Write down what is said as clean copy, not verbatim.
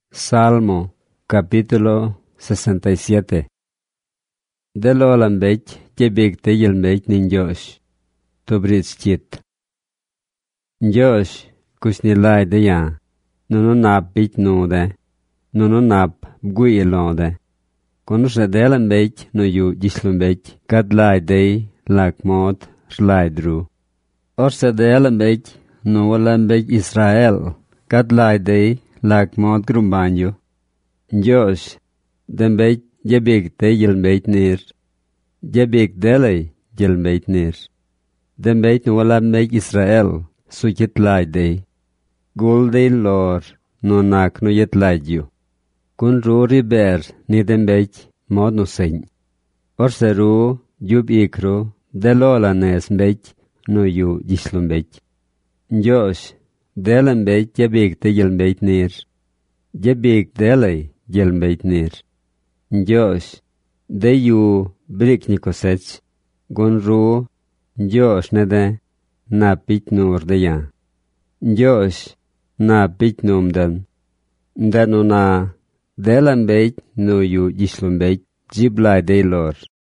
Salmo, capítulo 67. De l'olambech, jebigte yelmech nin Josh, tobrits chit. Josh, kusnilai de ya, nono nap bich nude, nono nap bgui elode. Konusre delambech no yu gislumbech, gadlai de lakmod slaidru. Orse delambech no walambech Israel, gadlai de lakmod grumbanyo. Josh, dembech jebigte yelmech nir, jebig delay yelmech nir. Dembech no walambech Israel, sujit laide. Gulde lor, no nak no yet laidyo. Kun ruri ber ni dembech mod no sein. Orse ru jub ikro, delola nesmbech no yu gislumbech. Josh, delembech jebigte yelmech nir. Jebig delay yelmech nir. Josh, de yu briknikosech, gun ru, Josh nede, na pich nur de ya. Josh, na pich numden. Denu na, delambech no yu gislumbech, jiblai de lor.